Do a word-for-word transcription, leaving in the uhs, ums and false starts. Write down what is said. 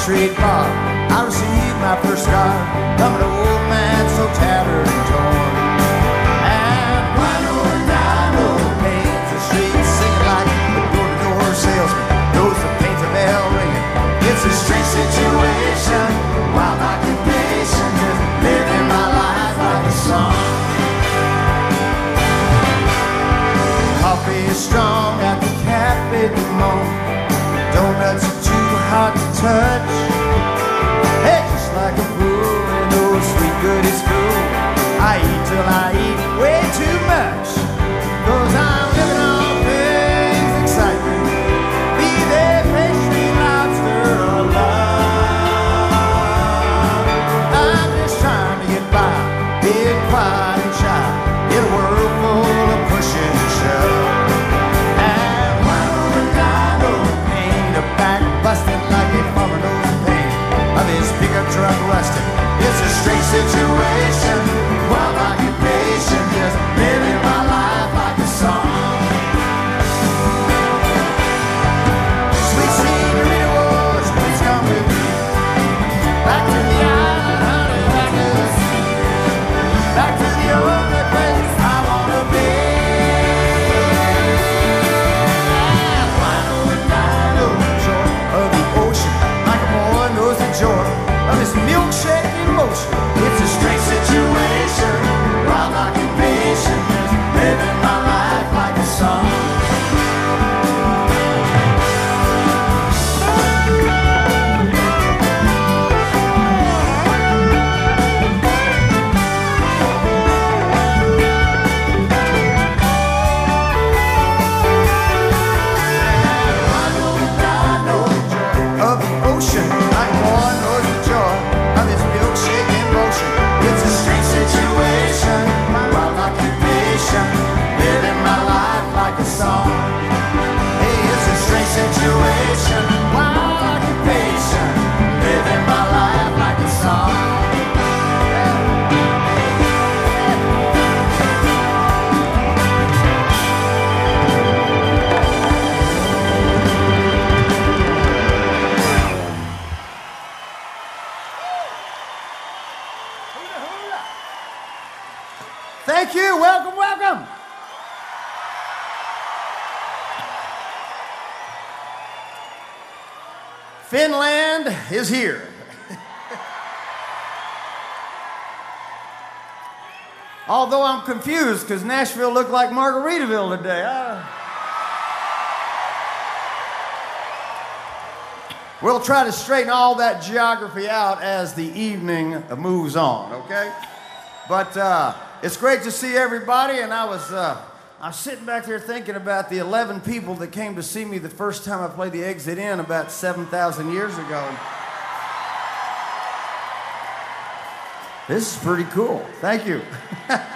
Street bar, I received my first scar from an old man so tattered and torn. And Wino and Dino paints the streets, singing like a door-to-door salesman knows the pain's a bell ringing. It's a strange situation, wild occupation, just living my life like a song. Coffee is strong at the Cafe du Monde. Donuts are too hot to touch. Hey, just like a fool in those sweet goodies school, I eat till I eat way too much. Cause I'm living on things exciting, be they pastry, lobster, or love. I'm just trying to get by, being quiet and shy in a world full of pushing and shove. And Wino and Dino paint a back busting like a farmer knows the pain of his pickup truck rusting. It's a strange situation, wild occupation, just living my life like a song. Sweet senorita wars, please come with me back to the island, honey, back to the sea, back to the only place I wanna be. Wino and Dino, shore of the ocean, like a boy knows the joy of his milkshake in motion. It's a strange situation, wild occupation, just living my life like a song. Wino and Dino, of the ocean, like a boy knows the joy of his milkshake in motion. It's a strange situation, wild occupation, living my life like a song. Hey, it's a strange situation, wild occupation, living my life like a song. Thank you. Welcome, welcome. Finland is here. Although I'm confused because Nashville looked like Margaritaville today. I... We'll try to straighten all that geography out as the evening moves on, okay? But uh, it's great to see everybody, and I was, uh, I was sitting back there thinking about the eleven people that came to see me the first time I played the Exit In about seven thousand years ago. This is pretty cool. Thank you.